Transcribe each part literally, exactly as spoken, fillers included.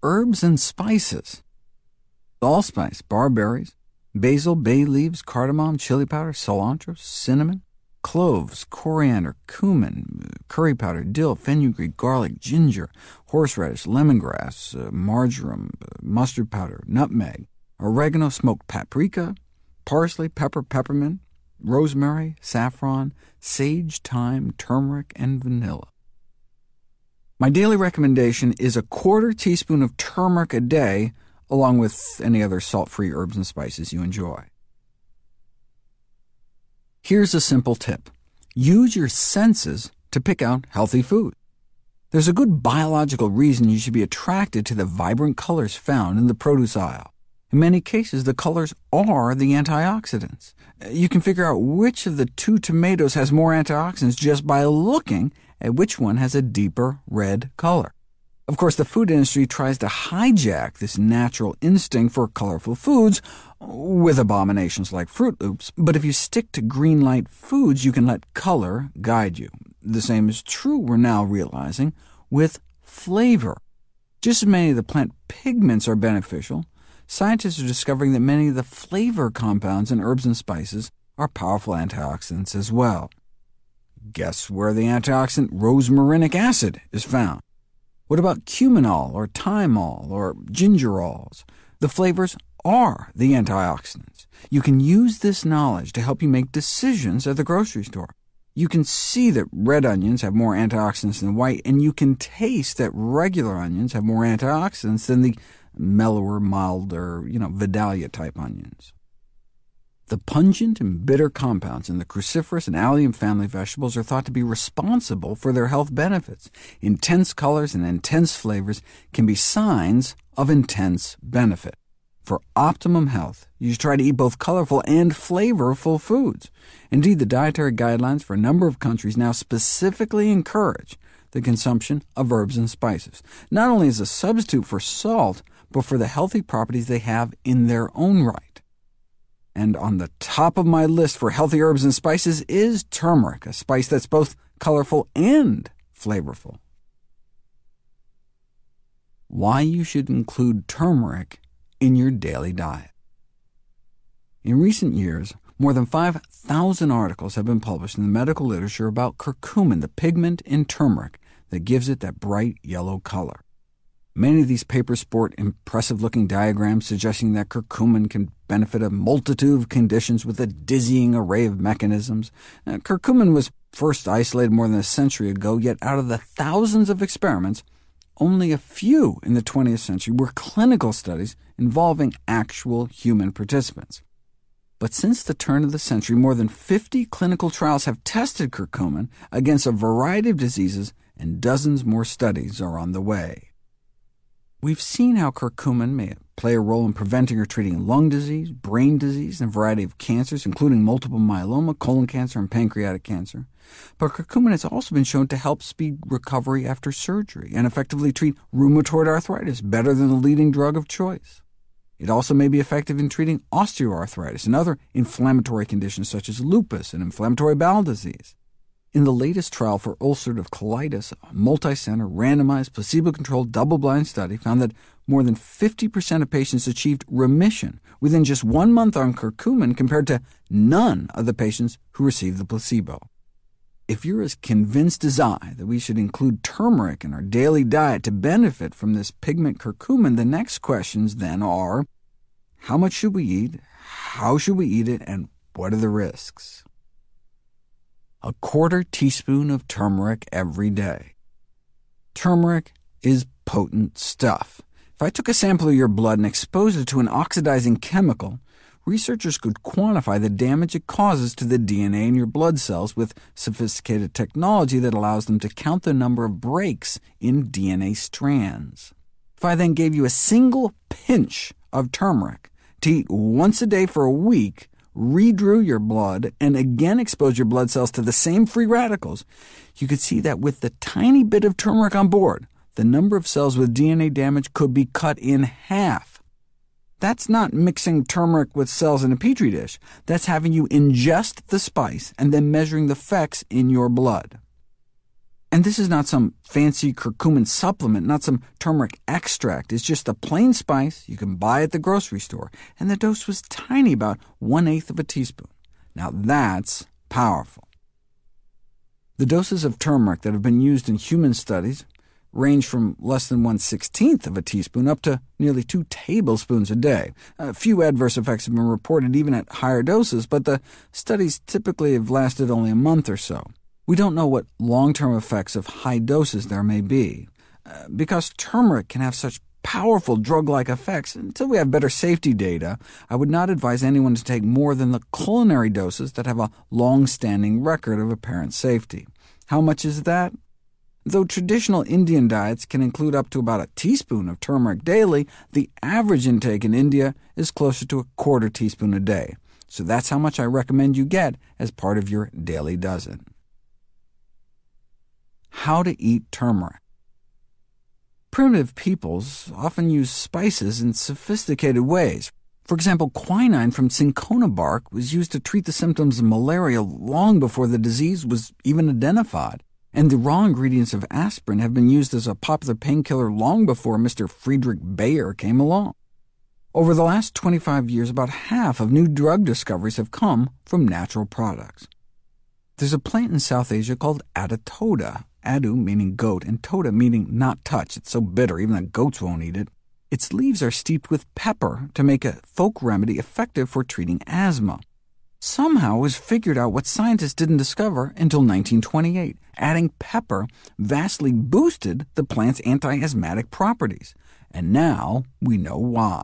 herbs and spices. Allspice, barberries, basil, bay leaves, cardamom, chili powder, cilantro, cinnamon, cloves, coriander, cumin, curry powder, dill, fenugreek, garlic, ginger, horseradish, lemongrass, uh, marjoram, uh, mustard powder, nutmeg, oregano, smoked paprika, parsley, pepper, peppermint, rosemary, saffron, sage, thyme, turmeric, and vanilla. My daily recommendation is a quarter teaspoon of turmeric a day, along with any other salt-free herbs and spices you enjoy. Here's a simple tip. Use your senses to pick out healthy food. There's a good biological reason you should be attracted to the vibrant colors found in the produce aisle. In many cases, the colors are the antioxidants. You can figure out which of the two tomatoes has more antioxidants just by looking at which one has a deeper red color. Of course, the food industry tries to hijack this natural instinct for colorful foods with abominations like Fruit Loops, but if you stick to green light foods, you can let color guide you. The same is true, we're now realizing, with flavor. Just as many of the plant pigments are beneficial, scientists are discovering that many of the flavor compounds in herbs and spices are powerful antioxidants as well. Guess where the antioxidant rosmarinic acid is found? What about cuminol or thymol or gingerols? The flavors are the antioxidants. You can use this knowledge to help you make decisions at the grocery store. You can see that red onions have more antioxidants than white, and you can taste that regular onions have more antioxidants than the mellower, milder, you know, Vidalia-type onions. The pungent and bitter compounds in the cruciferous and allium family vegetables are thought to be responsible for their health benefits. Intense colors and intense flavors can be signs of intense benefit. For optimum health, you should try to eat both colorful and flavorful foods. Indeed, the dietary guidelines for a number of countries now specifically encourage the consumption of herbs and spices, not only as a substitute for salt, but for the healthy properties they have in their own right. And on the top of my list for healthy herbs and spices is turmeric, a spice that's both colorful and flavorful. Why you should include turmeric in your daily diet. In recent years, more than five thousand articles have been published in the medical literature about curcumin, the pigment in turmeric that gives it that bright yellow color. Many of these papers sport impressive-looking diagrams suggesting that curcumin can benefit a multitude of conditions with a dizzying array of mechanisms. Now, curcumin was first isolated more than a century ago, yet out of the thousands of experiments, only a few in the twentieth century were clinical studies involving actual human participants. But since the turn of the century, more than fifty clinical trials have tested curcumin against a variety of diseases, and dozens more studies are on the way. We've seen how curcumin may play a role in preventing or treating lung disease, brain disease, and a variety of cancers, including multiple myeloma, colon cancer, and pancreatic cancer. But curcumin has also been shown to help speed recovery after surgery and effectively treat rheumatoid arthritis, better than the leading drug of choice. It also may be effective in treating osteoarthritis and other inflammatory conditions such as lupus and inflammatory bowel disease. In the latest trial for ulcerative colitis, a multi-center, randomized, placebo-controlled, double-blind study found that more than fifty percent of patients achieved remission within just one month on curcumin compared to none of the patients who received the placebo. If you're as convinced as I that we should include turmeric in our daily diet to benefit from this pigment curcumin, the next questions then are, how much should we eat, how should we eat it, and what are the risks? A quarter teaspoon of turmeric every day. Turmeric is potent stuff. If I took a sample of your blood and exposed it to an oxidizing chemical, researchers could quantify the damage it causes to the D N A in your blood cells with sophisticated technology that allows them to count the number of breaks in D N A strands. If I then gave you a single pinch of turmeric to eat once a day for a week, redrew your blood, and again exposed your blood cells to the same free radicals, you could see that with the tiny bit of turmeric on board, the number of cells with D N A damage could be cut in half. That's not mixing turmeric with cells in a petri dish. That's having you ingest the spice and then measuring the effects in your blood. And this is not some fancy curcumin supplement, not some turmeric extract. It's just a plain spice you can buy at the grocery store, and the dose was tiny, about one-eighth of a teaspoon. Now that's powerful. The doses of turmeric that have been used in human studies range from less than one-sixteenth of a teaspoon up to nearly two tablespoons a day. A few adverse effects have been reported even at higher doses, but the studies typically have lasted only a month or so. We don't know what long-term effects of high doses there may be. Uh, because turmeric can have such powerful drug-like effects, until we have better safety data, I would not advise anyone to take more than the culinary doses that have a long-standing record of apparent safety. How much is that? Though traditional Indian diets can include up to about a teaspoon of turmeric daily, the average intake in India is closer to a quarter teaspoon a day. So that's how much I recommend you get as part of your daily dozen. How to eat turmeric. Primitive peoples often use spices in sophisticated ways. For example, quinine from cinchona bark was used to treat the symptoms of malaria long before the disease was even identified, and the raw ingredients of aspirin have been used as a popular painkiller long before Mister Friedrich Bayer came along. Over the last twenty-five years, about half of new drug discoveries have come from natural products. There's a plant in South Asia called Adatoda, adu meaning goat, and toda meaning not touch. It's so bitter, even the goats won't eat it. Its leaves are steeped with pepper to make a folk remedy effective for treating asthma. Somehow it was figured out what scientists didn't discover until nineteen twenty-eight. Adding pepper vastly boosted the plant's anti-asthmatic properties, and now we know why.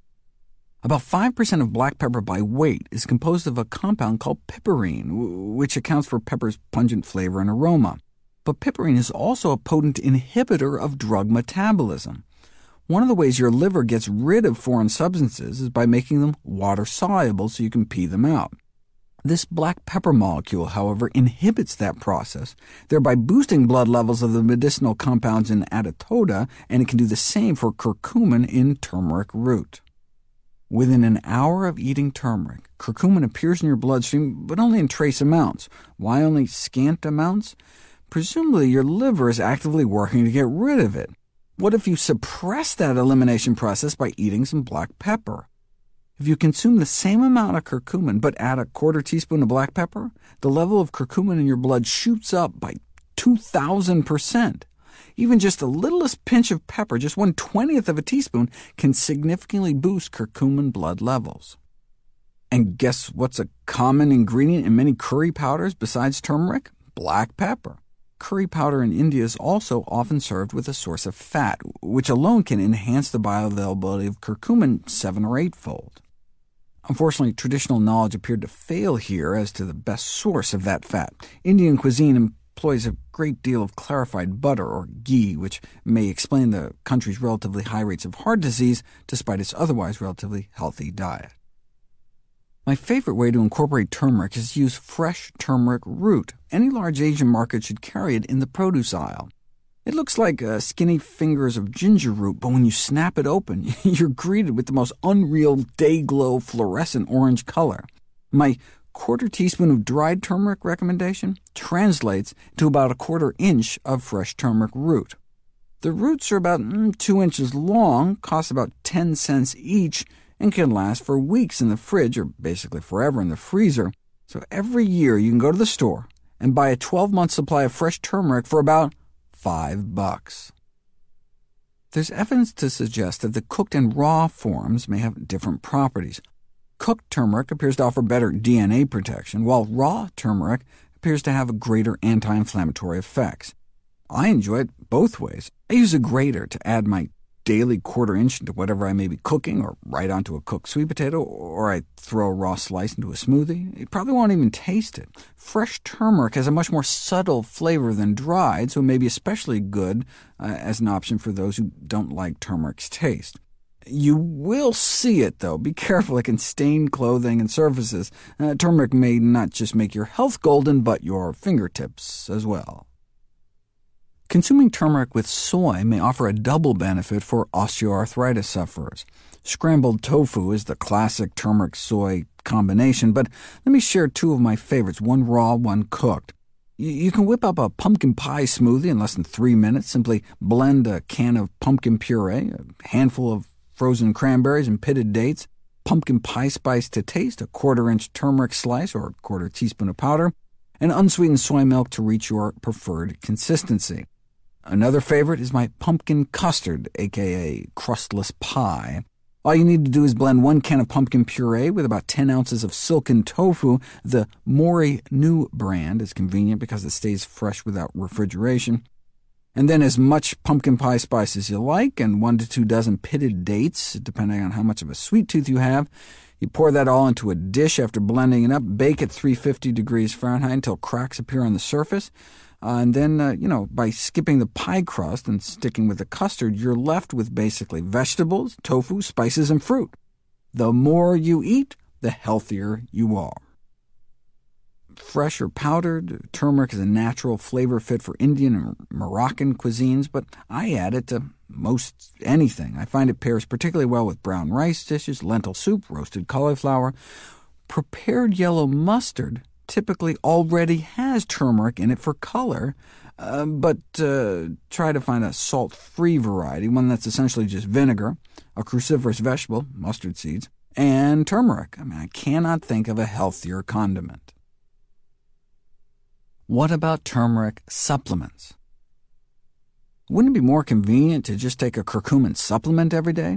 About five percent of black pepper by weight is composed of a compound called piperine, which accounts for pepper's pungent flavor and aroma. But piperine is also a potent inhibitor of drug metabolism. One of the ways your liver gets rid of foreign substances is by making them water-soluble so you can pee them out. This black pepper molecule, however, inhibits that process, thereby boosting blood levels of the medicinal compounds in Adatoda, and it can do the same for curcumin in turmeric root. Within an hour of eating turmeric, curcumin appears in your bloodstream, but only in trace amounts. Why only scant amounts? Presumably your liver is actively working to get rid of it. What if you suppress that elimination process by eating some black pepper? If you consume the same amount of curcumin, but add a quarter teaspoon of black pepper, the level of curcumin in your blood shoots up by two thousand percent. Even just the littlest pinch of pepper, just one twentieth of a teaspoon, can significantly boost curcumin blood levels. And guess what's a common ingredient in many curry powders besides turmeric? Black pepper. Curry powder in India is also often served with a source of fat, which alone can enhance the bioavailability of curcumin seven or eightfold. Unfortunately, traditional knowledge appeared to fail here as to the best source of that fat. Indian cuisine employs a great deal of clarified butter, or ghee, which may explain the country's relatively high rates of heart disease, despite its otherwise relatively healthy diet. My favorite way to incorporate turmeric is to use fresh turmeric root. Any large Asian market should carry it in the produce aisle. It looks like uh, skinny fingers of ginger root, but when you snap it open, you're greeted with the most unreal day-glow fluorescent orange color. My quarter teaspoon of dried turmeric recommendation translates to about a quarter inch of fresh turmeric root. The roots are about mm, two inches long, cost about ten cents each, and can last for weeks in the fridge, or basically forever in the freezer. So every year you can go to the store and buy a twelve-month supply of fresh turmeric for about five bucks. There's evidence to suggest that the cooked and raw forms may have different properties. Cooked turmeric appears to offer better D N A protection, while raw turmeric appears to have greater anti-inflammatory effects. I enjoy it both ways. I use a grater to add my daily quarter inch into whatever I may be cooking, or right onto a cooked sweet potato, or I throw a raw slice into a smoothie. You probably won't even taste it. Fresh turmeric has a much more subtle flavor than dried, so it may be especially good uh, as an option for those who don't like turmeric's taste. You will see it, though. Be careful, it can stain clothing and surfaces. Uh, turmeric may not just make your health golden, but your fingertips as well. Consuming turmeric with soy may offer a double benefit for osteoarthritis sufferers. Scrambled tofu is the classic turmeric-soy combination, but let me share two of my favorites, one raw, one cooked. You can whip up a pumpkin pie smoothie in less than three minutes. Simply blend a can of pumpkin puree, a handful of frozen cranberries and pitted dates, pumpkin pie spice to taste, a quarter-inch turmeric slice or a quarter teaspoon of powder, and unsweetened soy milk to reach your preferred consistency. Another favorite is my pumpkin custard, aka crustless pie. All you need to do is blend one can of pumpkin puree with about ten ounces of silken tofu. The Mori New brand is convenient because it stays fresh without refrigeration. And then as much pumpkin pie spice as you like, and one to two dozen pitted dates, depending on how much of a sweet tooth you have. You pour that all into a dish after blending it up, bake at three hundred fifty degrees Fahrenheit until cracks appear on the surface. Uh, and then, uh, you know, by skipping the pie crust and sticking with the custard, you're left with basically vegetables, tofu, spices, and fruit. The more you eat, the healthier you are. Fresh or powdered, turmeric is a natural flavor fit for Indian and Moroccan cuisines, but I add it to most anything. I find it pairs particularly well with brown rice dishes, lentil soup, roasted cauliflower. Prepared yellow mustard typically already has turmeric in it for color, uh, but uh, try to find a salt-free variety, one that's essentially just vinegar, a cruciferous vegetable, mustard seeds, and turmeric. I mean, I cannot think of a healthier condiment. What about turmeric supplements? Wouldn't it be more convenient to just take a curcumin supplement every day?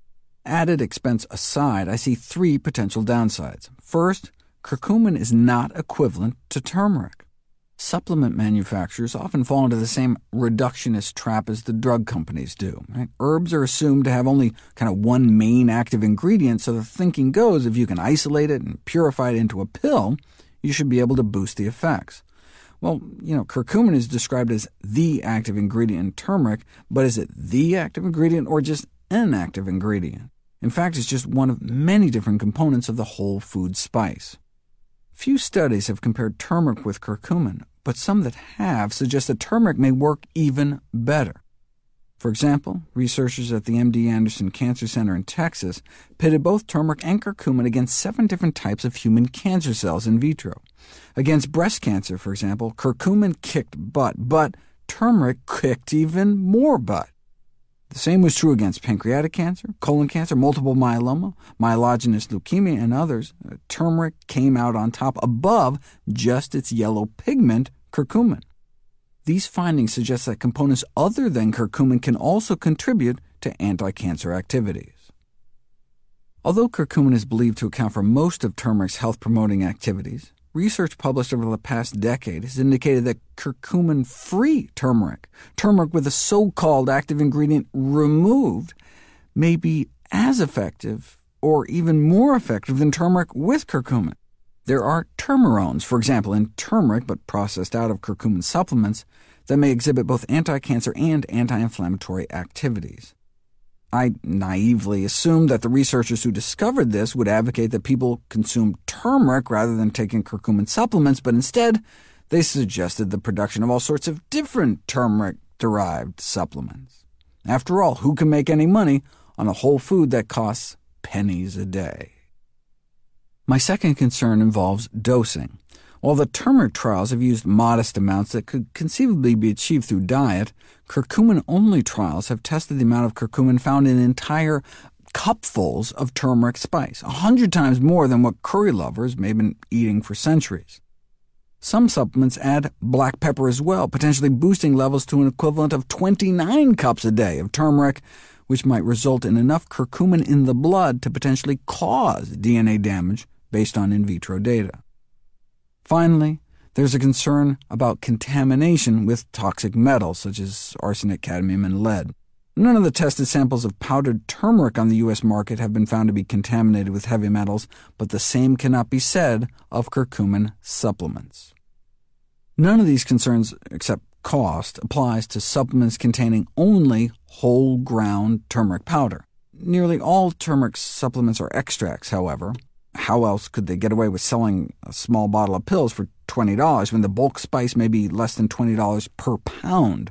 Added expense aside, I see three potential downsides. First, curcumin is not equivalent to turmeric. Supplement manufacturers often fall into the same reductionist trap as the drug companies do. Right? Herbs are assumed to have only kind of one main active ingredient, so the thinking goes if you can isolate it and purify it into a pill, you should be able to boost the effects. Well, you know, curcumin is described as the active ingredient in turmeric, but is it the active ingredient or just an active ingredient? In fact, it's just one of many different components of the whole food spice. Few studies have compared turmeric with curcumin, but some that have suggest that turmeric may work even better. For example, researchers at the M D Anderson Cancer Center in Texas pitted both turmeric and curcumin against seven different types of human cancer cells in vitro. Against breast cancer, for example, curcumin kicked butt, but turmeric kicked even more butt. The same was true against pancreatic cancer, colon cancer, multiple myeloma, myelogenous leukemia, and others. Uh, turmeric came out on top above just its yellow pigment, curcumin. These findings suggest that components other than curcumin can also contribute to anti-cancer activities. Although curcumin is believed to account for most of turmeric's health-promoting activities, research published over the past decade has indicated that curcumin-free turmeric, turmeric with a so-called active ingredient removed, may be as effective or even more effective than turmeric with curcumin. There are turmerones, for example, in turmeric, but processed out of curcumin supplements, that may exhibit both anti-cancer and anti-inflammatory activities. I naively assumed that the researchers who discovered this would advocate that people consume turmeric rather than taking curcumin supplements, but instead they suggested the production of all sorts of different turmeric-derived supplements. After all, who can make any money on a whole food that costs pennies a day? My second concern involves dosing. While the turmeric trials have used modest amounts that could conceivably be achieved through diet, curcumin-only trials have tested the amount of curcumin found in entire cupfuls of turmeric spice, a hundred times more than what curry lovers may have been eating for centuries. Some supplements add black pepper as well, potentially boosting levels to an equivalent of twenty-nine cups a day of turmeric, which might result in enough curcumin in the blood to potentially cause D N A damage based on in vitro data. Finally, there's a concern about contamination with toxic metals, such as arsenic, cadmium, and lead. None of the tested samples of powdered turmeric on the U S market have been found to be contaminated with heavy metals, but the same cannot be said of curcumin supplements. None of these concerns, except cost, applies to supplements containing only whole ground turmeric powder. Nearly all turmeric supplements are extracts, however. How else could they get away with selling a small bottle of pills for twenty dollars when the bulk spice may be less than twenty dollars per pound?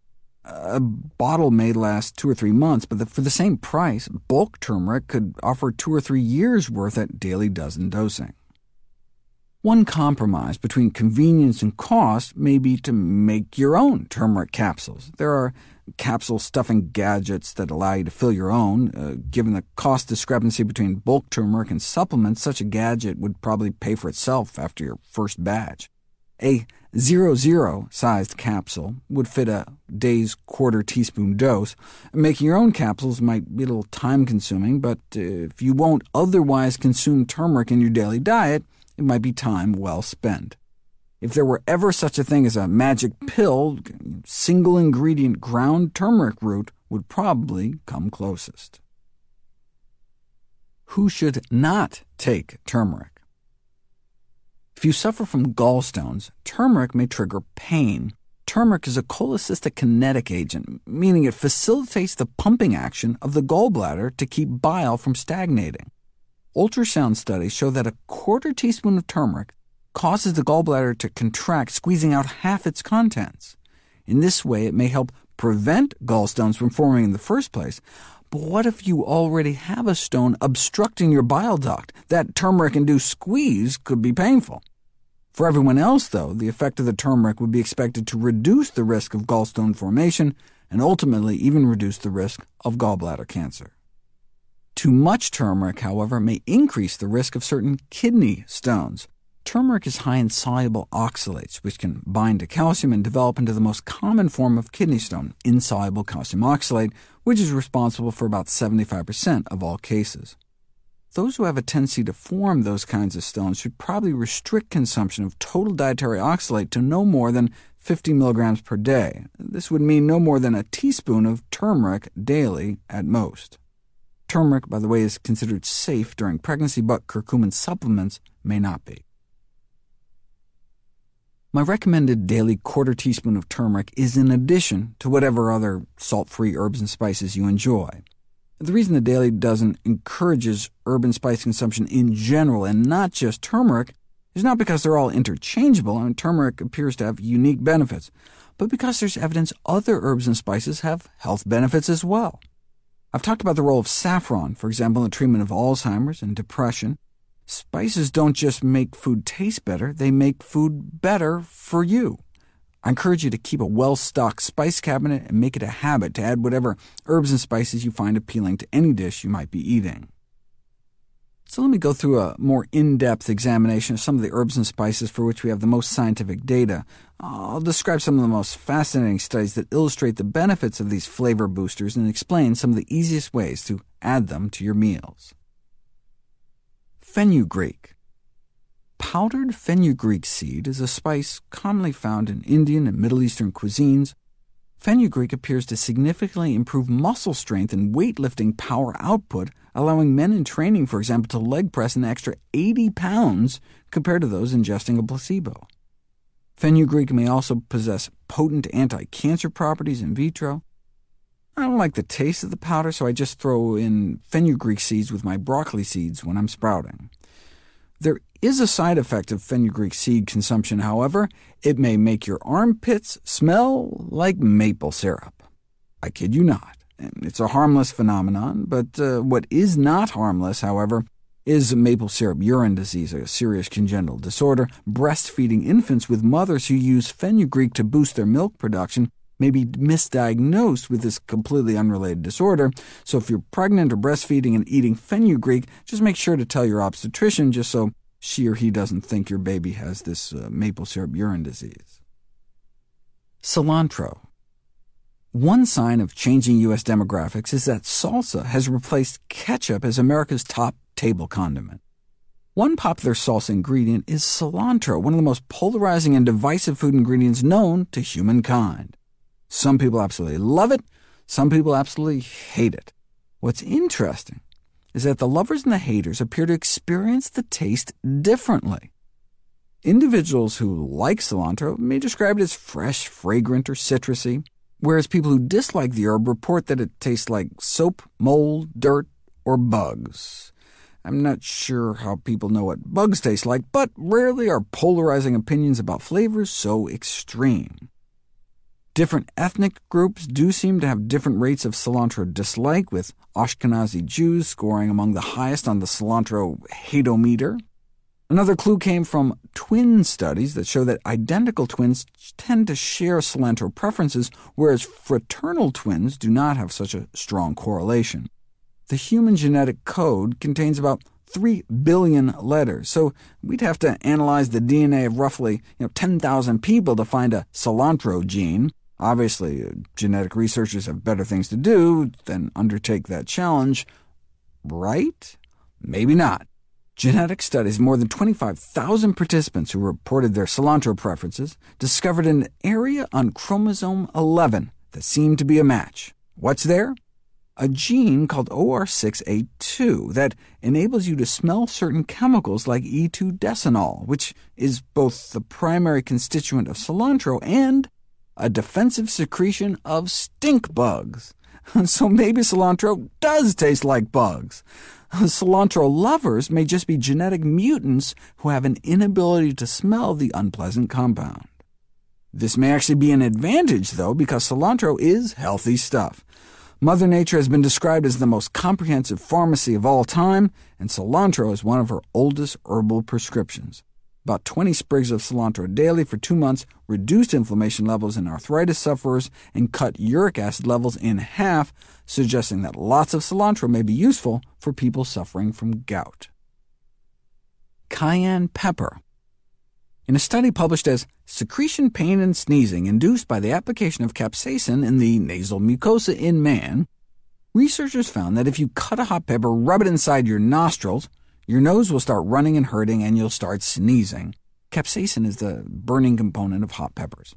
A bottle may last two or three months, but for the same price, bulk turmeric could offer two or three years' worth at daily dozen dosing. One compromise between convenience and cost may be to make your own turmeric capsules. There are capsule stuffing gadgets that allow you to fill your own. Uh, given the cost discrepancy between bulk turmeric and supplements, such a gadget would probably pay for itself after your first batch. A zero zero-sized capsule would fit a day's quarter-teaspoon dose. Making your own capsules might be a little time-consuming, but uh, if you won't otherwise consume turmeric in your daily diet, it might be time well spent. If there were ever such a thing as a magic pill, single-ingredient ground turmeric root would probably come closest. Who should not take turmeric? If you suffer from gallstones, turmeric may trigger pain. Turmeric is a cholecystic kinetic agent, meaning it facilitates the pumping action of the gallbladder to keep bile from stagnating. Ultrasound studies show that a quarter teaspoon of turmeric causes the gallbladder to contract, squeezing out half its contents. In this way, it may help prevent gallstones from forming in the first place. But what if you already have a stone obstructing your bile duct? That turmeric-induced squeeze could be painful. For everyone else, though, the effect of the turmeric would be expected to reduce the risk of gallstone formation and ultimately even reduce the risk of gallbladder cancer. Too much turmeric, however, may increase the risk of certain kidney stones. Turmeric is high in soluble oxalates, which can bind to calcium and develop into the most common form of kidney stone, insoluble calcium oxalate, which is responsible for about seventy-five percent of all cases. Those who have a tendency to form those kinds of stones should probably restrict consumption of total dietary oxalate to no more than fifty milligrams per day. This would mean no more than a teaspoon of turmeric daily at most. Turmeric, by the way, is considered safe during pregnancy, but curcumin supplements may not be. My recommended daily quarter teaspoon of turmeric is in addition to whatever other salt-free herbs and spices you enjoy. The reason the daily dozen encourages herb and spice consumption in general, and not just turmeric, is not because they're all interchangeable. I mean, turmeric appears to have unique benefits, but because there's evidence other herbs and spices have health benefits as well. I've talked about the role of saffron, for example, in the treatment of Alzheimer's and depression. Spices don't just make food taste better, they make food better for you. I encourage you to keep a well-stocked spice cabinet and make it a habit to add whatever herbs and spices you find appealing to any dish you might be eating. So let me go through a more in-depth examination of some of the herbs and spices for which we have the most scientific data. I'll describe some of the most fascinating studies that illustrate the benefits of these flavor boosters and explain some of the easiest ways to add them to your meals. Fenugreek. Powdered fenugreek seed is a spice commonly found in Indian and Middle Eastern cuisines. Fenugreek appears to significantly improve muscle strength and weightlifting power output, allowing men in training, for example, to leg press an extra eighty pounds compared to those ingesting a placebo. Fenugreek may also possess potent anti-cancer properties in vitro. I don't like the taste of the powder, so I just throw in fenugreek seeds with my broccoli seeds when I'm sprouting. There is a side effect of fenugreek seed consumption, however. It may make your armpits smell like maple syrup. I kid you not. It's a harmless phenomenon, but uh, what is not harmless, however, is maple syrup urine disease, a serious congenital disorder. Breastfeeding infants with mothers who use fenugreek to boost their milk production may be misdiagnosed with this completely unrelated disorder, so if you're pregnant or breastfeeding and eating fenugreek, just make sure to tell your obstetrician just so she or he doesn't think your baby has this uh, maple syrup urine disease. Cilantro. One sign of changing U S demographics is that salsa has replaced ketchup as America's top table condiment. One popular salsa ingredient is cilantro, one of the most polarizing and divisive food ingredients known to humankind. Some people absolutely love it, some people absolutely hate it. What's interesting is that the lovers and the haters appear to experience the taste differently. Individuals who like cilantro may describe it as fresh, fragrant, or citrusy, whereas people who dislike the herb report that it tastes like soap, mold, dirt, or bugs. I'm not sure how people know what bugs taste like, but rarely are polarizing opinions about flavors so extreme. Different ethnic groups do seem to have different rates of cilantro dislike, with Ashkenazi Jews scoring among the highest on the cilantro hate-o-meter. Another clue came from twin studies that show that identical twins tend to share cilantro preferences, whereas fraternal twins do not have such a strong correlation. The human genetic code contains about three billion letters, so we'd have to analyze the D N A of roughly you know, ten thousand people to find a cilantro gene. Obviously, genetic researchers have better things to do than undertake that challenge, right? Maybe not. Genetic studies of more than twenty-five thousand participants who reported their cilantro preferences discovered an area on chromosome eleven that seemed to be a match. What's there? A gene called O R six A two that enables you to smell certain chemicals like E two decanol, which is both the primary constituent of cilantro and a defensive secretion of stink bugs. So maybe cilantro does taste like bugs. Cilantro lovers may just be genetic mutants who have an inability to smell the unpleasant compound. This may actually be an advantage, though, because cilantro is healthy stuff. Mother Nature has been described as the most comprehensive pharmacy of all time, and cilantro is one of her oldest herbal prescriptions. About twenty sprigs of cilantro daily for two months reduced inflammation levels in arthritis sufferers and cut uric acid levels in half, suggesting that lots of cilantro may be useful for people suffering from gout. Cayenne pepper. In a study published as Secretion, Pain, and Sneezing Induced by the Application of Capsaicin in the Nasal Mucosa in Man, researchers found that if you cut a hot pepper, rub it inside your nostrils, your nose will start running and hurting, and you'll start sneezing. Capsaicin is the burning component of hot peppers.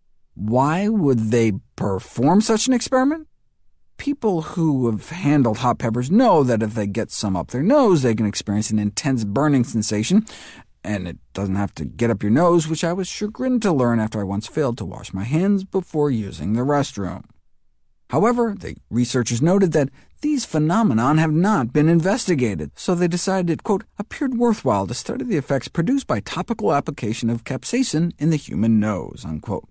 Why would they perform such an experiment? People who have handled hot peppers know that if they get some up their nose, they can experience an intense burning sensation, and it doesn't have to get up your nose, which I was chagrined to learn after I once failed to wash my hands before using the restroom. However, the researchers noted that these phenomena have not been investigated, so they decided it, quote, appeared worthwhile to study the effects produced by topical application of capsaicin in the human nose, unquote.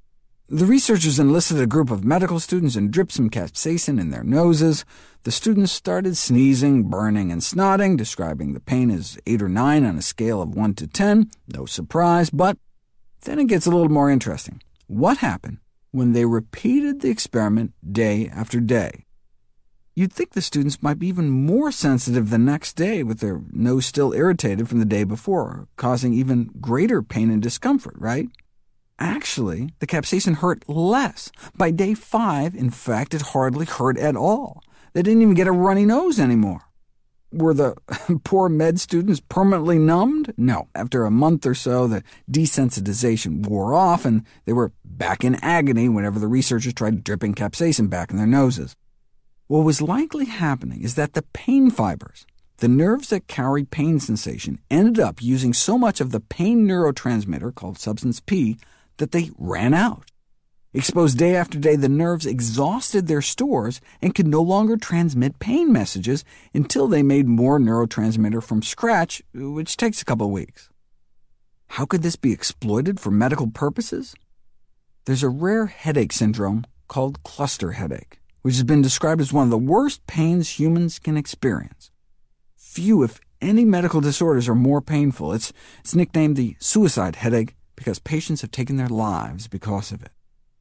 The researchers enlisted a group of medical students and dripped some capsaicin in their noses. The students started sneezing, burning, and snotting, describing the pain as eight or nine on a scale of one to ten. No surprise, but then it gets a little more interesting. What happened when they repeated the experiment day after day? You'd think the students might be even more sensitive the next day, with their nose still irritated from the day before, causing even greater pain and discomfort, right? Actually, the capsaicin hurt less. By day five, in fact, it hardly hurt at all. They didn't even get a runny nose anymore. Were the poor med students permanently numbed? No. After a month or so, the desensitization wore off, and they were back in agony whenever the researchers tried dripping capsaicin back in their noses. What was likely happening is that the pain fibers, the nerves that carry pain sensation, ended up using so much of the pain neurotransmitter, called substance P, that they ran out. Exposed day after day, the nerves exhausted their stores and could no longer transmit pain messages until they made more neurotransmitter from scratch, which takes a couple of weeks. How could this be exploited for medical purposes? There's a rare headache syndrome called cluster headache, which has been described as one of the worst pains humans can experience. Few, if any, medical disorders are more painful. It's, it's nicknamed the suicide headache because patients have taken their lives because of it.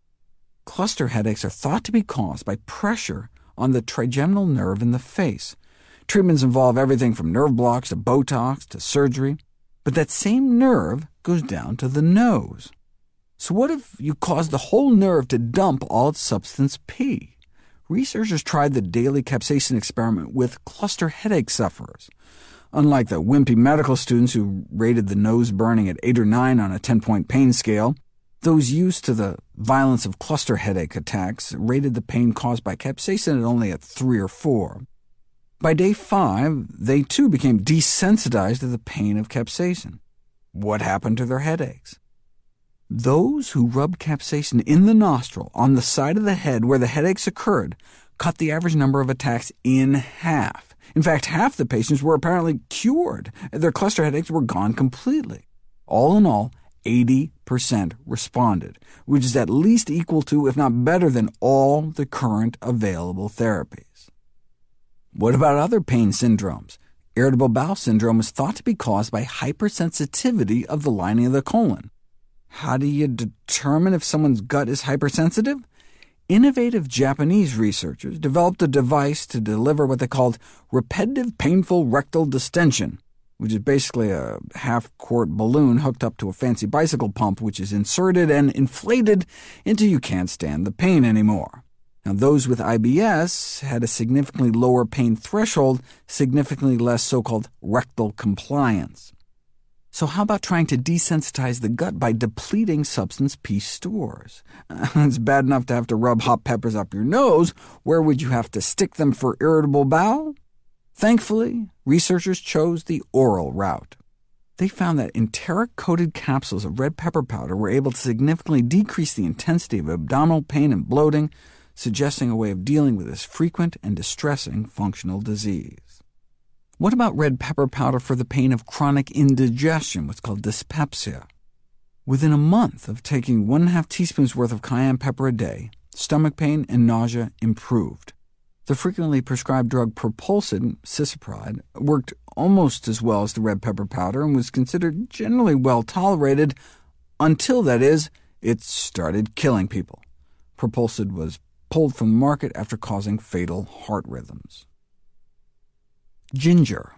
Cluster headaches are thought to be caused by pressure on the trigeminal nerve in the face. Treatments involve everything from nerve blocks to Botox to surgery, but that same nerve goes down to the nose. So what if you cause the whole nerve to dump all its substance P? Researchers tried the daily capsaicin experiment with cluster headache sufferers. Unlike the wimpy medical students who rated the nose burning at eight or nine on a ten-point pain scale, those used to the violence of cluster headache attacks rated the pain caused by capsaicin at only at three or four. By day five, they too became desensitized to the pain of capsaicin. What happened to their headaches? Those who rubbed capsaicin in the nostril on the side of the head where the headaches occurred cut the average number of attacks in half. In fact, half the patients were apparently cured. Their cluster headaches were gone completely. All in all, eighty percent responded, which is at least equal to, if not better than, all the current available therapies. What about other pain syndromes? Irritable bowel syndrome is thought to be caused by hypersensitivity of the lining of the colon. How do you determine if someone's gut is hypersensitive? Innovative Japanese researchers developed a device to deliver what they called repetitive painful rectal distension, which is basically a half-quart balloon hooked up to a fancy bicycle pump, which is inserted and inflated until you can't stand the pain anymore. Now, those with I B S had a significantly lower pain threshold, significantly less so-called rectal compliance. So how about trying to desensitize the gut by depleting substance P stores? It's bad enough to have to rub hot peppers up your nose. Where would you have to stick them for irritable bowel? Thankfully, researchers chose the oral route. They found that enteric-coated capsules of red pepper powder were able to significantly decrease the intensity of abdominal pain and bloating, suggesting a way of dealing with this frequent and distressing functional disease. What about red pepper powder for the pain of chronic indigestion, what's called dyspepsia? Within a month of taking one and a half teaspoons worth of cayenne pepper a day, stomach pain and nausea improved. The frequently prescribed drug Propulsid, cisapride, worked almost as well as the red pepper powder and was considered generally well tolerated until, that is, it started killing people. Propulsid was pulled from the market after causing fatal heart rhythms. Ginger.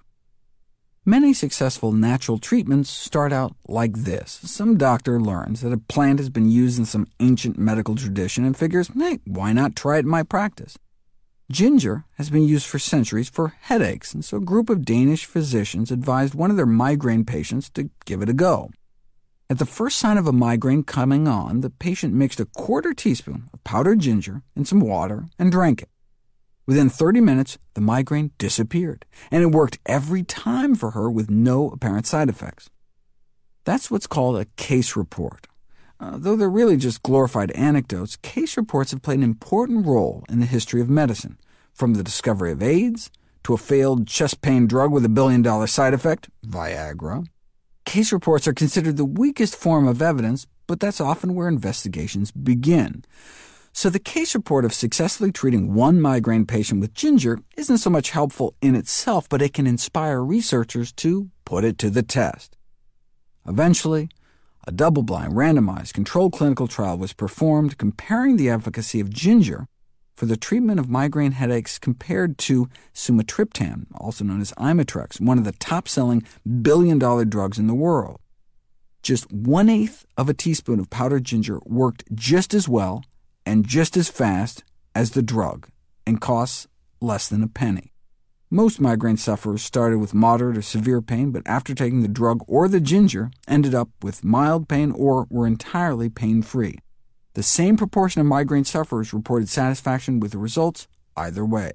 Many successful natural treatments start out like this. Some doctor learns that a plant has been used in some ancient medical tradition and figures, hey, why not try it in my practice? Ginger has been used for centuries for headaches, and so a group of Danish physicians advised one of their migraine patients to give it a go. At the first sign of a migraine coming on, the patient mixed a quarter teaspoon of powdered ginger in some water and drank it. Within thirty minutes, the migraine disappeared, and it worked every time for her with no apparent side effects. That's what's called a case report. Uh, though they're really just glorified anecdotes, case reports have played an important role in the history of medicine, from the discovery of AIDS to a failed chest pain drug with a billion-dollar side effect, Viagra. Case reports are considered the weakest form of evidence, but that's often where investigations begin. So the case report of successfully treating one migraine patient with ginger isn't so much helpful in itself, but it can inspire researchers to put it to the test. Eventually, a double-blind, randomized, controlled clinical trial was performed comparing the efficacy of ginger for the treatment of migraine headaches compared to sumatriptan, also known as Imitrex, one of the top-selling billion-dollar drugs in the world. Just one-eighth of a teaspoon of powdered ginger worked just as well and just as fast as the drug, and costs less than a penny. Most migraine sufferers started with moderate or severe pain, but after taking the drug or the ginger, ended up with mild pain or were entirely pain-free. The same proportion of migraine sufferers reported satisfaction with the results either way.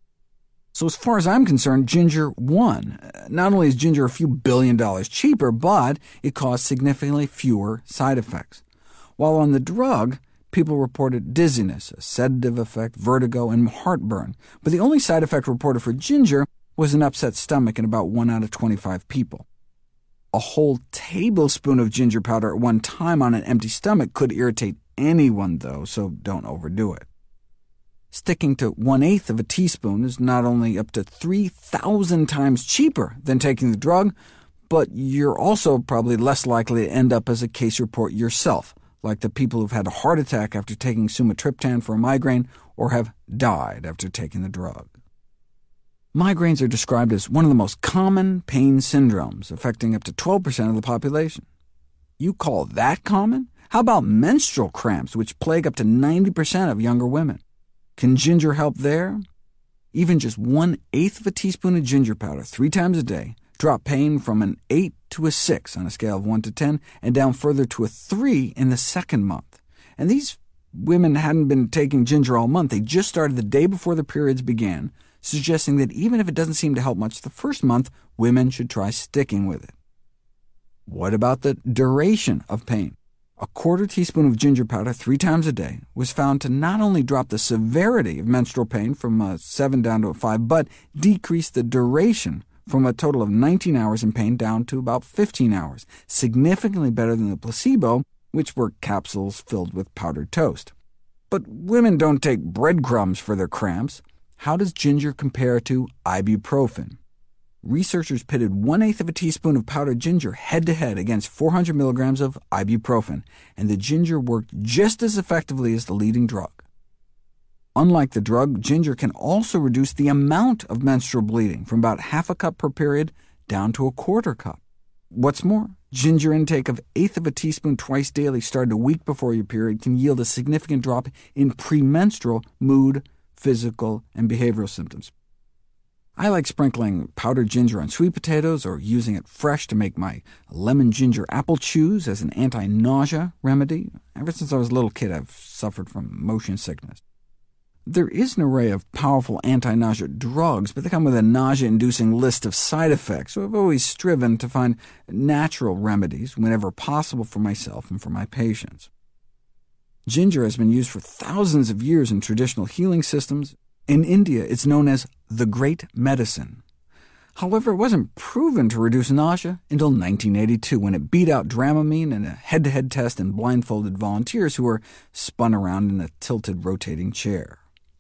So as far as I'm concerned, ginger won. Not only is ginger a few billion dollars cheaper, but it caused significantly fewer side effects. While on the drug, people reported dizziness, a sedative effect, vertigo, and heartburn, but the only side effect reported for ginger was an upset stomach in about one out of twenty-five people. A whole tablespoon of ginger powder at one time on an empty stomach could irritate anyone, though, so don't overdo it. Sticking to one-eighth of a teaspoon is not only up to three thousand times cheaper than taking the drug, but you're also probably less likely to end up as a case report yourself, like the people who've had a heart attack after taking sumatriptan for a migraine or have died after taking the drug. Migraines are described as one of the most common pain syndromes, affecting up to twelve percent of the population. You call that common? How about menstrual cramps, which plague up to ninety percent of younger women? Can ginger help there? Even just one-eighth of a teaspoon of ginger powder three times a day drop pain from an eight to a six on a scale of one to ten, and down further to a three in the second month. And these women hadn't been taking ginger all month. They just started the day before the periods began, suggesting that even if it doesn't seem to help much the first month, women should try sticking with it. What about the duration of pain? A quarter teaspoon of ginger powder three times a day was found to not only drop the severity of menstrual pain from a seven down to a five, but decrease the duration from a total of nineteen hours in pain down to about fifteen hours, significantly better than the placebo, which were capsules filled with powdered toast. But women don't take breadcrumbs for their cramps. How does ginger compare to ibuprofen? researchers pitted one-eighth of a teaspoon of powdered ginger head-to-head against four hundred milligrams of ibuprofen, and the ginger worked just as effectively as the leading drug. Unlike the drug, ginger can also reduce the amount of menstrual bleeding from about half a cup per period down to a quarter cup. What's more, ginger intake of eighth of a teaspoon twice daily started a week before your period can yield a significant drop in premenstrual mood, physical, and behavioral symptoms. I like sprinkling powdered ginger on sweet potatoes or using it fresh to make my lemon ginger apple chews as an anti-nausea remedy. Ever since I was a little kid, I've suffered from motion sickness. There is an array of powerful anti-nausea drugs, but they come with a nausea-inducing list of side effects, so I've always striven to find natural remedies whenever possible for myself and for my patients. Ginger has been used for thousands of years in traditional healing systems. In India, it's known as the Great Medicine. However, it wasn't proven to reduce nausea until nineteen eighty-two, when it beat out Dramamine in a head-to-head test in blindfolded volunteers who were spun around in a tilted rotating chair.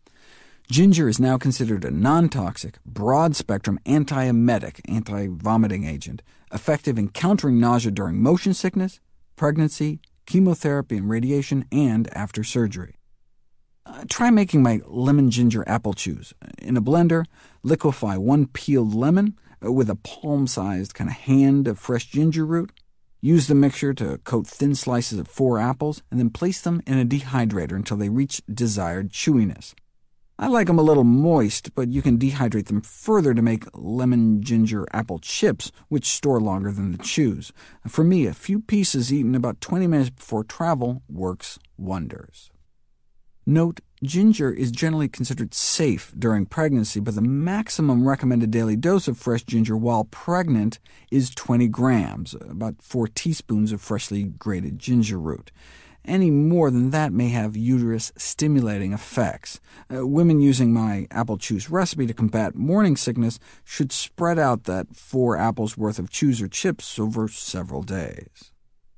Ginger is now considered a non-toxic, broad-spectrum antiemetic, anti-vomiting agent, effective in countering nausea during motion sickness, pregnancy, chemotherapy and radiation, and after surgery. Uh, try making my lemon ginger apple chews. In a blender, liquefy one peeled lemon uh, with a palm-sized kind of hand of fresh ginger root. Use the mixture to coat thin slices of four apples, and then place them in a dehydrator until they reach desired chewiness. I like them a little moist, but you can dehydrate them further to make lemon ginger apple chips, which store longer than the chews. For me, a few pieces eaten about twenty minutes before travel works wonders. Note, ginger is generally considered safe during pregnancy, but the maximum recommended daily dose of fresh ginger while pregnant is twenty grams, about four teaspoons of freshly grated ginger root. Any more than that may have uterus-stimulating effects. Uh, women using my apple chews recipe to combat morning sickness should spread out that four apples worth of chews or chips over several days.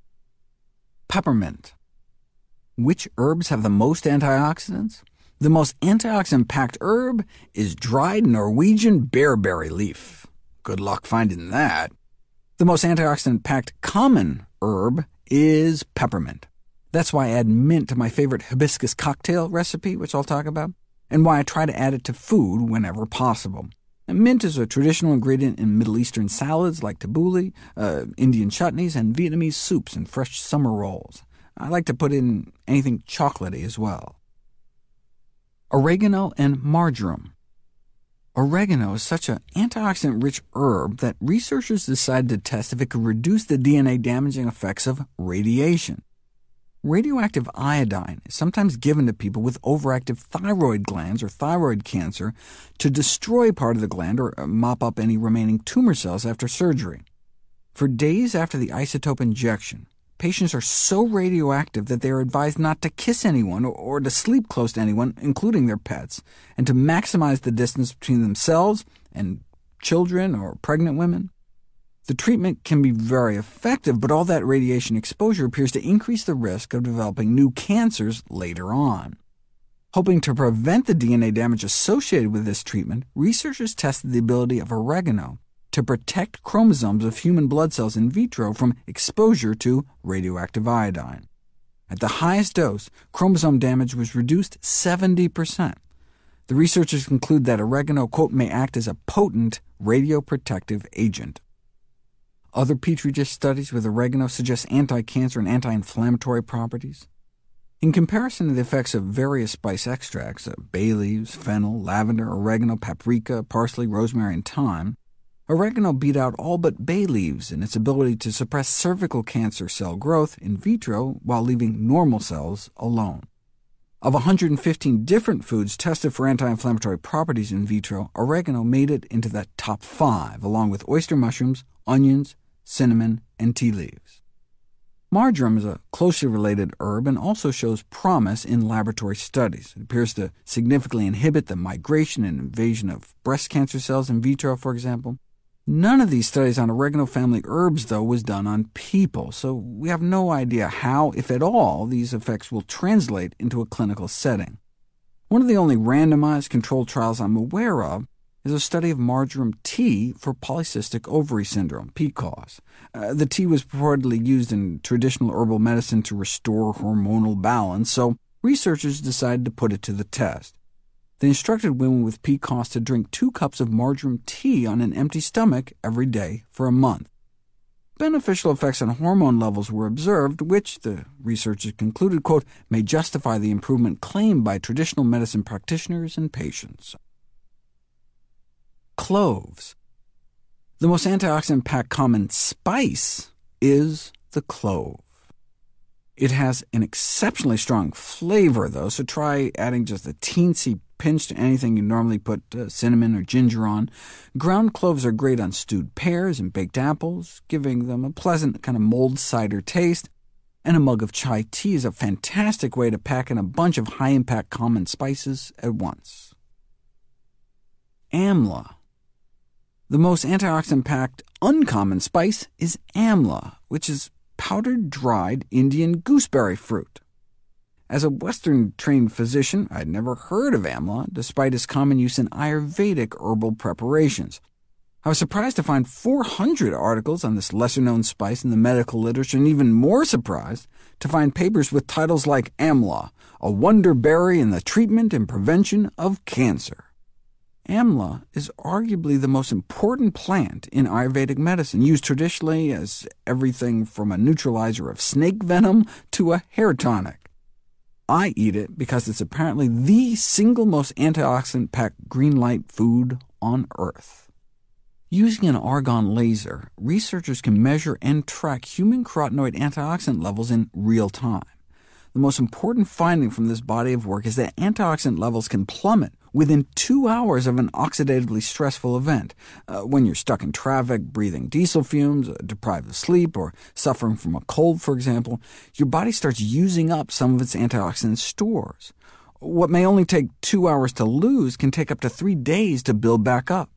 Peppermint. Which herbs have the most antioxidants? The most antioxidant-packed herb is dried Norwegian bearberry leaf. Good luck finding that. The most antioxidant-packed common herb is peppermint. That's why I add mint to my favorite hibiscus cocktail recipe, which I'll talk about, and why I try to add it to food whenever possible. And mint is a traditional ingredient in Middle Eastern salads like tabbouleh, uh, Indian chutneys, and Vietnamese soups and fresh summer rolls. I like to put in anything chocolatey as well. Oregano and marjoram. Oregano is such an antioxidant-rich herb that researchers decided to test if it could reduce the D N A-damaging effects of radiation. Radioactive iodine is sometimes given to people with overactive thyroid glands or thyroid cancer to destroy part of the gland or mop up any remaining tumor cells after surgery. For days after the isotope injection, patients are so radioactive that they are advised not to kiss anyone or to sleep close to anyone, including their pets, and to maximize the distance between themselves and children or pregnant women. The treatment can be very effective, but all that radiation exposure appears to increase the risk of developing new cancers later on. Hoping to prevent the D N A damage associated with this treatment, researchers tested the ability of oregano to protect chromosomes of human blood cells in vitro from exposure to radioactive iodine. At the highest dose, chromosome damage was reduced seventy percent. The researchers conclude that oregano, quote, may act as a potent radioprotective agent. Other Petri dish studies with oregano suggest anti-cancer and anti-inflammatory properties. In comparison to the effects of various spice extracts, uh, bay leaves, fennel, lavender, oregano, paprika, parsley, rosemary, and thyme, oregano beat out all but bay leaves in its ability to suppress cervical cancer cell growth in vitro while leaving normal cells alone. Of one hundred fifteen different foods tested for anti-inflammatory properties in vitro, oregano made it into the top five, along with oyster mushrooms, onions, cinnamon, and tea leaves. Marjoram is a closely related herb and also shows promise in laboratory studies. It appears to significantly inhibit the migration and invasion of breast cancer cells in vitro, for example. None of these studies on oregano family herbs, though, was done on people, so we have no idea how, if at all, these effects will translate into a clinical setting. One of the only randomized controlled trials I'm aware of is a study of marjoram tea for polycystic ovary syndrome, P C O S. Uh, the tea was purportedly used in traditional herbal medicine to restore hormonal balance, so researchers decided to put it to the test. They instructed women with P C O S to drink two cups of marjoram tea on an empty stomach every day for a month. Beneficial effects on hormone levels were observed, which, the researchers concluded, quote, may justify the improvement claimed by traditional medicine practitioners and patients. Cloves. The most antioxidant-packed common spice is the clove. It has an exceptionally strong flavor, though, so try adding just a teensy pinch to anything you normally put uh, cinnamon or ginger on. Ground cloves are great on stewed pears and baked apples, giving them a pleasant kind of mulled cider taste, and a mug of chai tea is a fantastic way to pack in a bunch of high-impact common spices at once. Amla. The most antioxidant-packed uncommon spice is amla, which is powdered dried Indian gooseberry fruit. As a Western-trained physician, I'd never heard of amla, despite its common use in Ayurvedic herbal preparations. I was surprised to find four hundred articles on this lesser-known spice in the medical literature, and even more surprised to find papers with titles like Amla, a wonder berry in the treatment and prevention of cancer. Amla is arguably the most important plant in Ayurvedic medicine, used traditionally as everything from a neutralizer of snake venom to a hair tonic. I eat it because it's apparently the single most antioxidant-packed green light food on Earth. Using an argon laser, researchers can measure and track human carotenoid antioxidant levels in real time. The most important finding from this body of work is that antioxidant levels can plummet within two hours of an oxidatively stressful event. Uh, when you're stuck in traffic, breathing diesel fumes, uh, deprived of sleep, or suffering from a cold, for example, your body starts using up some of its antioxidant stores. What may only take two hours to lose can take up to three days to build back up.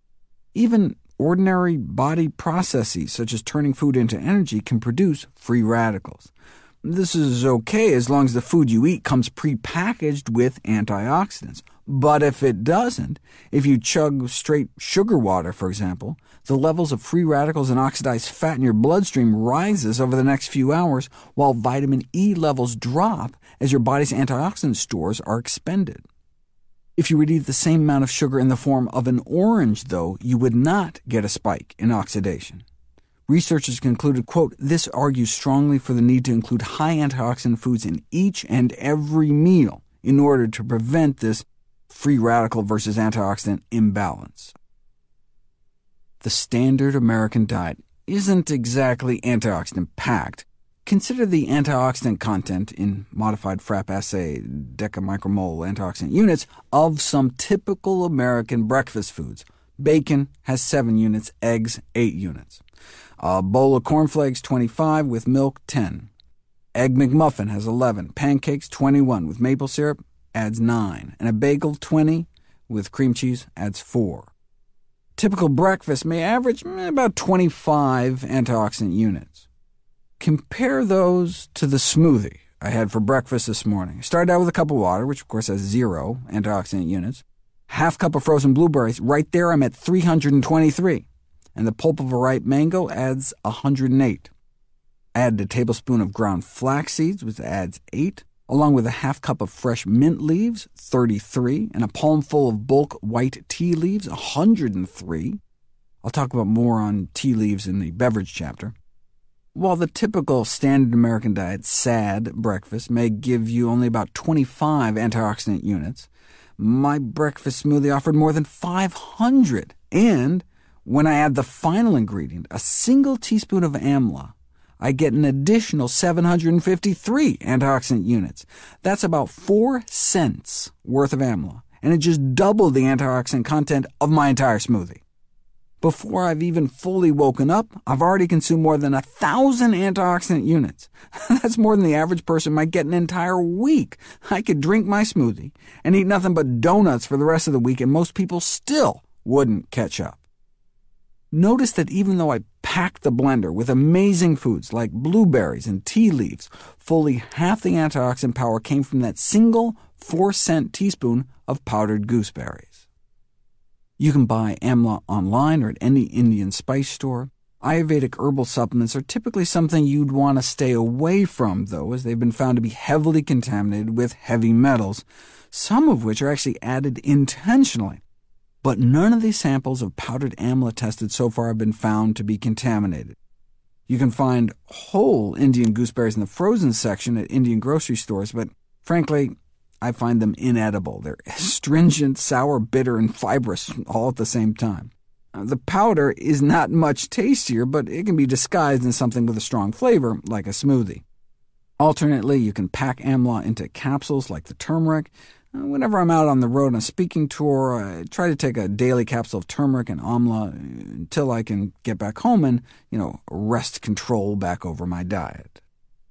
Even ordinary body processes, such as turning food into energy, can produce free radicals. This is okay as long as the food you eat comes pre-packaged with antioxidants. But if it doesn't, if you chug straight sugar water, for example, the levels of free radicals and oxidized fat in your bloodstream rises over the next few hours, while vitamin E levels drop as your body's antioxidant stores are expended. If you would eat the same amount of sugar in the form of an orange, though, you would not get a spike in oxidation. Researchers concluded, quote, this argues strongly for the need to include high antioxidant foods in each and every meal in order to prevent this free radical versus antioxidant imbalance. The standard American diet isn't exactly antioxidant-packed. Consider the antioxidant content in modified FRAP assay decamicromole antioxidant units of some typical American breakfast foods. Bacon has seven units, eggs eight units. A bowl of cornflakes, twenty-five, with milk, ten. Egg McMuffin has eleven. Pancakes, twenty-one, with maple syrup, adds nine. And a bagel, twenty, with cream cheese, adds four. Typical breakfast may average about twenty-five antioxidant units. Compare those to the smoothie I had for breakfast this morning. I started out with a cup of water, which of course has zero antioxidant units. Half cup of frozen blueberries. Right there I'm at three hundred twenty-three. And the pulp of a ripe mango adds one hundred eight. Add a tablespoon of ground flax seeds, which adds eight, along with a half cup of fresh mint leaves, thirty-three, and a palmful of bulk white tea leaves, one hundred three. I'll talk about more on tea leaves in the beverage chapter. While the typical standard American diet S A D breakfast may give you only about twenty-five antioxidant units, my breakfast smoothie offered more than five hundred, and when I add the final ingredient, a single teaspoon of amla, I get an additional seven hundred fifty-three antioxidant units. That's about four cents worth of amla, and it just doubled the antioxidant content of my entire smoothie. Before I've even fully woken up, I've already consumed more than a thousand antioxidant units. That's more than the average person might get an entire week. I could drink my smoothie and eat nothing but donuts for the rest of the week, and most people still wouldn't catch up. Notice that even though I packed the blender with amazing foods like blueberries and tea leaves, fully half the antioxidant power came from that single four cent teaspoon of powdered gooseberries. You can buy amla online or at any Indian spice store. Ayurvedic herbal supplements are typically something you'd want to stay away from, though, as they've been found to be heavily contaminated with heavy metals, some of which are actually added intentionally. But none of these samples of powdered amla tested so far have been found to be contaminated. You can find whole Indian gooseberries in the frozen section at Indian grocery stores, but frankly, I find them inedible. They're astringent, sour, bitter, and fibrous all at the same time. The powder is not much tastier, but it can be disguised in something with a strong flavor, like a smoothie. Alternately, you can pack amla into capsules like the turmeric. Whenever I'm out on the road on a speaking tour, I try to take a daily capsule of turmeric and amla until I can get back home and, you know, wrest control back over my diet.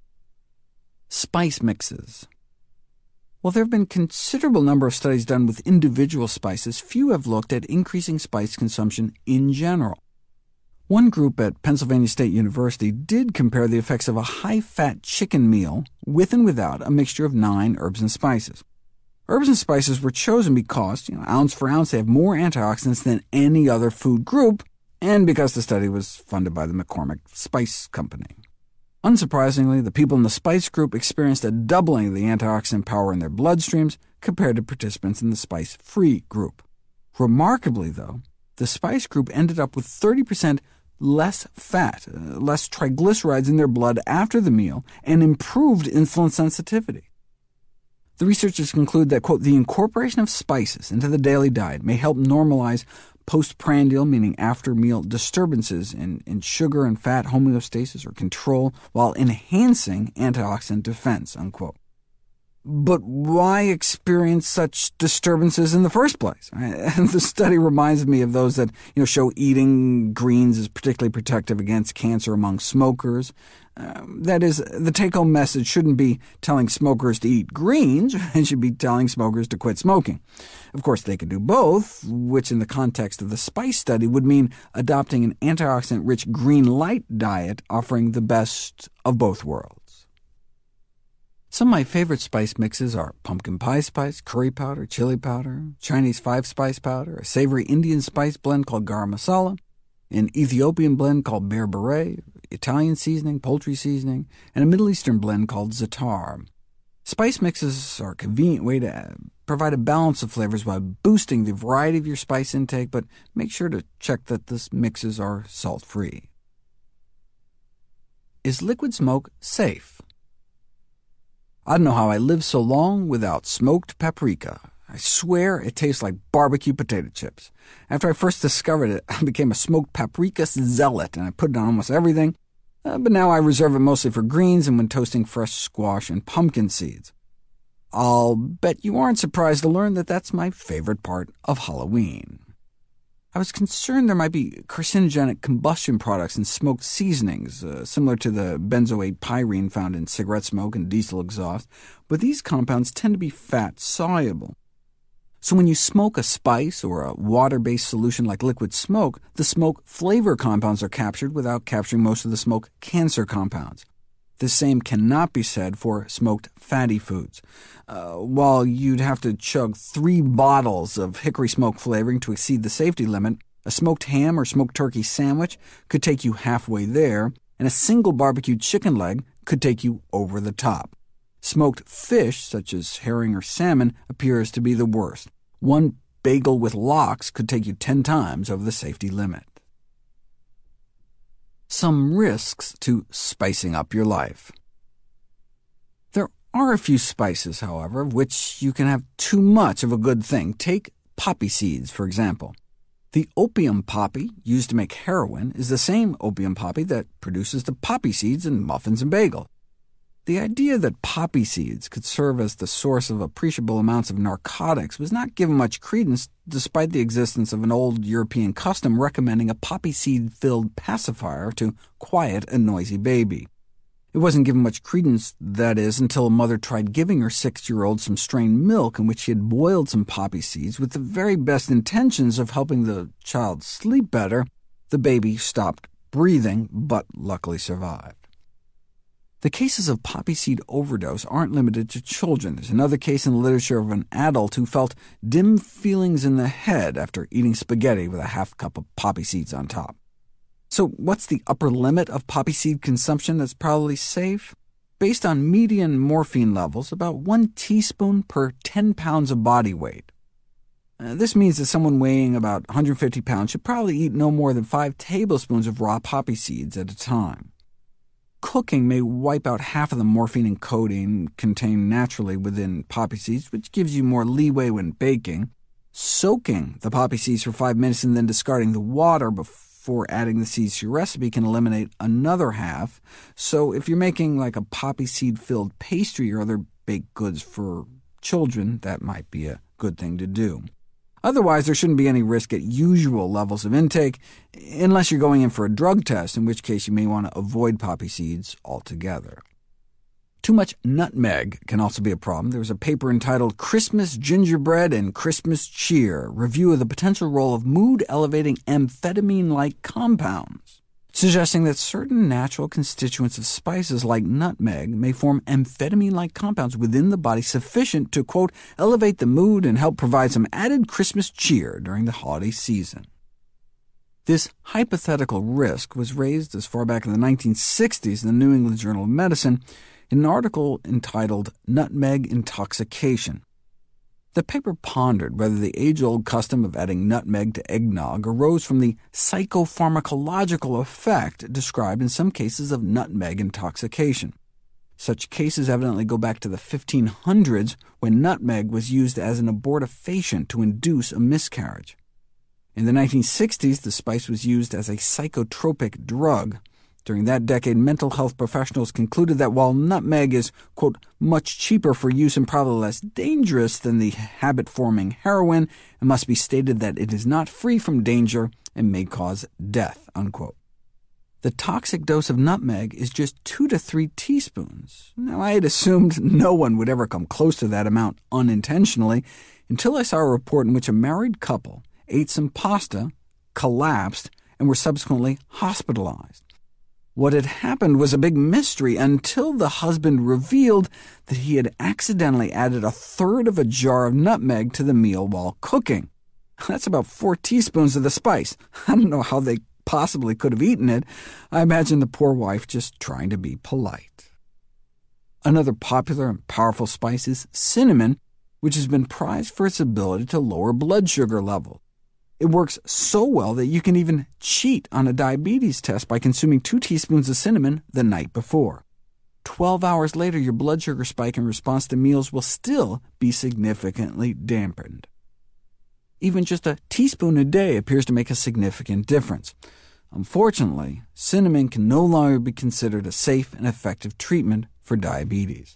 Spice mixes. While there have been a considerable number of studies done with individual spices, few have looked at increasing spice consumption in general. One group at Pennsylvania State University did compare the effects of a high-fat chicken meal with and without a mixture of nine herbs and spices. Herbs and spices were chosen because, you know, ounce for ounce, they have more antioxidants than any other food group, and because the study was funded by the McCormick Spice Company. Unsurprisingly, the people in the spice group experienced a doubling of the antioxidant power in their bloodstreams compared to participants in the spice-free group. Remarkably, though, the spice group ended up with thirty percent less fat, uh, less triglycerides in their blood after the meal, and improved insulin sensitivity. The researchers conclude that, quote, the incorporation of spices into the daily diet may help normalize postprandial, meaning after-meal disturbances in, in sugar and fat homeostasis or control, while enhancing antioxidant defense, unquote. But why experience such disturbances in the first place? The study reminds me of those that you know, show eating greens is particularly protective against cancer among smokers. Uh, that is, the take-home message shouldn't be telling smokers to eat greens, it should be telling smokers to quit smoking. Of course, they could do both, which in the context of the spice study would mean adopting an antioxidant-rich green light diet offering the best of both worlds. Some of my favorite spice mixes are pumpkin pie spice, curry powder, chili powder, Chinese five-spice powder, a savory Indian spice blend called garam masala, an Ethiopian blend called bear beret, Italian seasoning, poultry seasoning, and a Middle Eastern blend called za'atar. Spice mixes are a convenient way to provide a balance of flavors while boosting the variety of your spice intake, but make sure to check that the mixes are salt-free. Is liquid smoke safe? I don't know how I lived so long without smoked paprika. I swear it tastes like barbecue potato chips. After I first discovered it, I became a smoked paprika zealot, and I put it on almost everything, uh, but now I reserve it mostly for greens and when toasting fresh squash and pumpkin seeds. I'll bet you aren't surprised to learn that that's my favorite part of Halloween. I was concerned there might be carcinogenic combustion products in smoked seasonings, uh, similar to the benzoate pyrene found in cigarette smoke and diesel exhaust, but these compounds tend to be fat-soluble. So when you smoke a spice or a water-based solution like liquid smoke, the smoke flavor compounds are captured without capturing most of the smoke cancer compounds. The same cannot be said for smoked fatty foods. Uh, while you'd have to chug three bottles of hickory smoke flavoring to exceed the safety limit, a smoked ham or smoked turkey sandwich could take you halfway there, and a single barbecued chicken leg could take you over the top. Smoked fish, such as herring or salmon, appears to be the worst. One bagel with lox could take you ten times over the safety limit. Some risks to spicing up your life. There are a few spices, however, of which you can have too much of a good thing. Take poppy seeds, for example. The opium poppy, used to make heroin, is the same opium poppy that produces the poppy seeds in muffins and bagels. The idea that poppy seeds could serve as the source of appreciable amounts of narcotics was not given much credence, despite the existence of an old European custom recommending a poppy seed-filled pacifier to quiet a noisy baby. It wasn't given much credence, that is, until a mother tried giving her six-year-old some strained milk in which she had boiled some poppy seeds with the very best intentions of helping the child sleep better. The baby stopped breathing, but luckily survived. The cases of poppy seed overdose aren't limited to children. There's another case in the literature of an adult who felt dim feelings in the head after eating spaghetti with a half cup of poppy seeds on top. So what's the upper limit of poppy seed consumption that's probably safe? Based on median morphine levels, about one teaspoon per ten pounds of body weight. Uh, this means that someone weighing about one hundred fifty pounds should probably eat no more than five tablespoons of raw poppy seeds at a time. Cooking may wipe out half of the morphine and codeine contained naturally within poppy seeds, which gives you more leeway when baking. Soaking the poppy seeds for five minutes and then discarding the water before adding the seeds to your recipe can eliminate another half. So if you're making like a poppy seed-filled pastry or other baked goods for children, that might be a good thing to do. Otherwise, there shouldn't be any risk at usual levels of intake, unless you're going in for a drug test, in which case you may want to avoid poppy seeds altogether. Too much nutmeg can also be a problem. There was a paper entitled Christmas Gingerbread and Christmas Cheer, review of the potential role of mood-elevating amphetamine-like compounds, suggesting that certain natural constituents of spices like nutmeg may form amphetamine-like compounds within the body sufficient to, quote, elevate the mood and help provide some added Christmas cheer during the holiday season. This hypothetical risk was raised as far back in the nineteen sixties in the New England Journal of Medicine in an article entitled Nutmeg Intoxication. The paper pondered whether the age-old custom of adding nutmeg to eggnog arose from the psychopharmacological effect described in some cases of nutmeg intoxication. Such cases evidently go back to the fifteen hundreds, when nutmeg was used as an abortifacient to induce a miscarriage. In the nineteen sixties, the spice was used as a psychotropic drug. During that decade, mental health professionals concluded that while nutmeg is, quote, much cheaper for use and probably less dangerous than the habit-forming heroin, it must be stated that it is not free from danger and may cause death, unquote. The toxic dose of nutmeg is just two to three teaspoons. Now, I had assumed no one would ever come close to that amount unintentionally, until I saw a report in which a married couple ate some pasta, collapsed, and were subsequently hospitalized. What had happened was a big mystery until the husband revealed that he had accidentally added a third of a jar of nutmeg to the meal while cooking. That's about four teaspoons of the spice. I don't know how they possibly could have eaten it. I imagine the poor wife just trying to be polite. Another popular and powerful spice is cinnamon, which has been prized for its ability to lower blood sugar levels. It works so well that you can even cheat on a diabetes test by consuming two teaspoons of cinnamon the night before. Twelve hours later, your blood sugar spike in response to meals will still be significantly dampened. Even just a teaspoon a day appears to make a significant difference. Unfortunately, cinnamon can no longer be considered a safe and effective treatment for diabetes.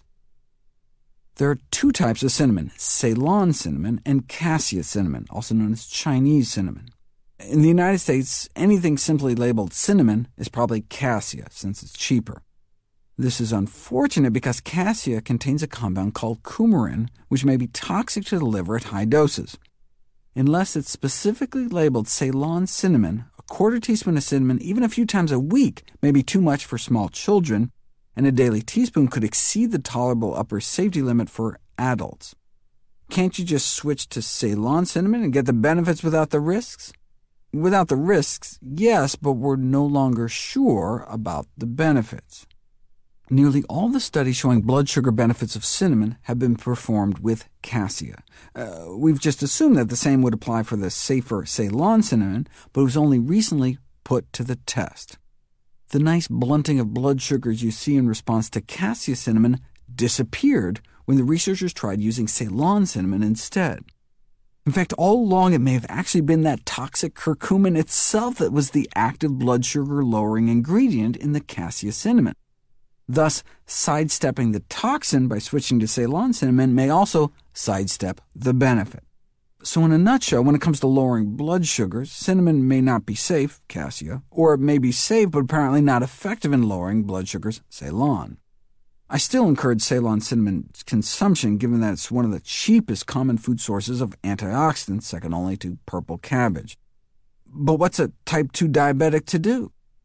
There are two types of cinnamon, Ceylon cinnamon and cassia cinnamon, also known as Chinese cinnamon. In the United States, anything simply labeled cinnamon is probably cassia, since it's cheaper. This is unfortunate because cassia contains a compound called coumarin, which may be toxic to the liver at high doses. Unless it's specifically labeled Ceylon cinnamon, a quarter teaspoon of cinnamon, even a few times a week, may be too much for small children, and a daily teaspoon could exceed the tolerable upper safety limit for adults. Can't you just switch to Ceylon cinnamon and get the benefits without the risks? Without the risks, yes, but we're no longer sure about the benefits. Nearly all the studies showing blood sugar benefits of cinnamon have been performed with cassia. Uh, we've just assumed that the same would apply for the safer Ceylon cinnamon, but it was only recently put to the test. The nice blunting of blood sugars you see in response to cassia cinnamon disappeared when the researchers tried using Ceylon cinnamon instead. In fact, all along it may have actually been that toxic curcumin itself that was the active blood sugar-lowering ingredient in the cassia cinnamon. Thus, sidestepping the toxin by switching to Ceylon cinnamon may also sidestep the benefit. So in a nutshell, when it comes to lowering blood sugars, cinnamon may not be safe, cassia, or it may be safe but apparently not effective in lowering blood sugars, Ceylon. I still encourage Ceylon cinnamon consumption, given that it's one of the cheapest common food sources of antioxidants, second only to purple cabbage. But what's a type two diabetic to do?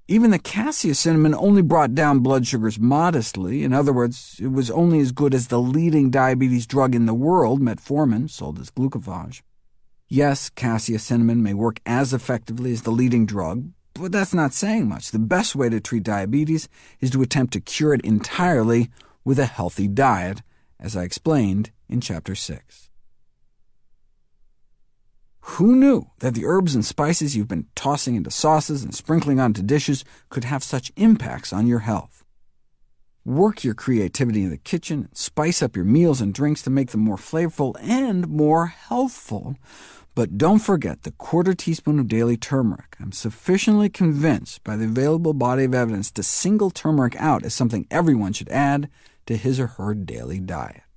Even the cassia cinnamon only brought down blood sugars modestly. In other words, it was only as good as the leading diabetes drug in the world, metformin, sold as glucophage. Yes, cassia cinnamon may work as effectively as the leading drug, but that's not saying much. The best way to treat diabetes is to attempt to cure it entirely with a healthy diet, as I explained in Chapter six. Who knew that the herbs and spices you've been tossing into sauces and sprinkling onto dishes could have such impacts on your health? Work your creativity in the kitchen and spice up your meals and drinks to make them more flavorful and more healthful. But don't forget the quarter teaspoon of daily turmeric. I'm sufficiently convinced by the available body of evidence to single turmeric out as something everyone should add to his or her daily diet.